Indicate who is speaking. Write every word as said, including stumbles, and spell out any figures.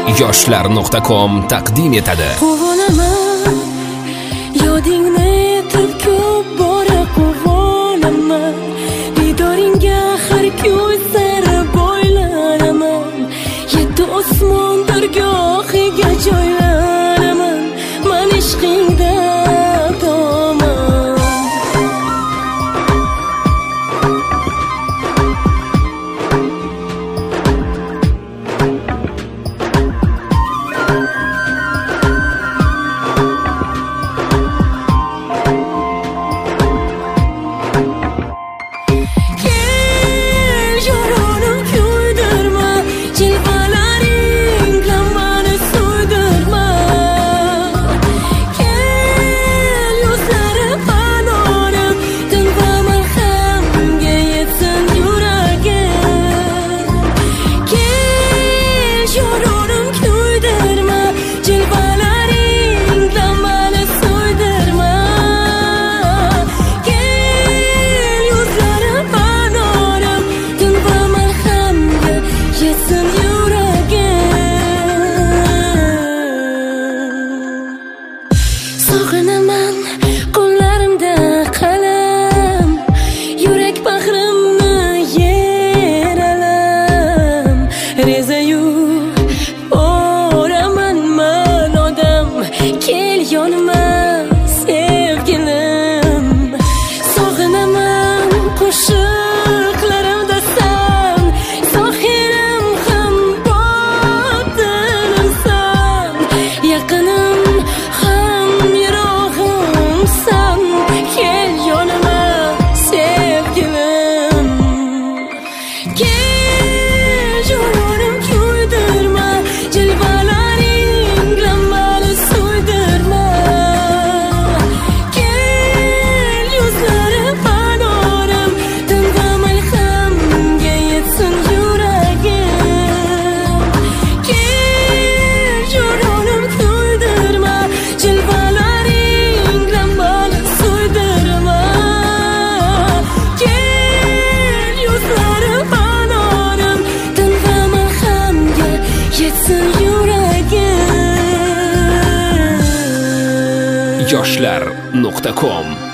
Speaker 1: yoshlar nuqta com taqdim etadi.
Speaker 2: Quvolaman, yodingni etib ko'p bora quvolaman, didoringga har kun sari bo'ylanaman, yetti osmon dargohiga joylanaman, man ishqingda toman. Sog'inaman qo'llarimda qalam, yurak bag'rimni yeralam, rezayu o'raman man odam, kel yonima sevgilim. Sog'inaman qo'shiqlarimdasan, zohirim ham botinimsan, yaqinim ham yurog'imsan, kel yonima sevgilim. Kel jonim kuydirma, jilvalaring glamani so'ydirma, kel yuzlari panorim, tinmay hamga yetsin yuragim. Kel jonim kuydirma, jilvalaring glamani so'ydirma, kel yuzlari panorim, tinmay hamga yetsin yuragim.
Speaker 1: yoshlar nuqta com